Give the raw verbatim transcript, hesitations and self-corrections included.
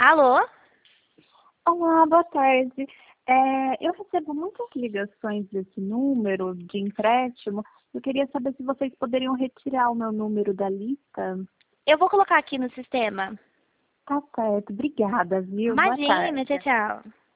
Alô? Olá, boa tarde. É, eu recebo muitas ligações desse número de empréstimo. Eu queria saber se vocês poderiam retirar o meu número da lista. Eu vou colocar aqui no sistema. Tá certo, obrigada, viu? Boa Imagina, tchau, tarde. tchau.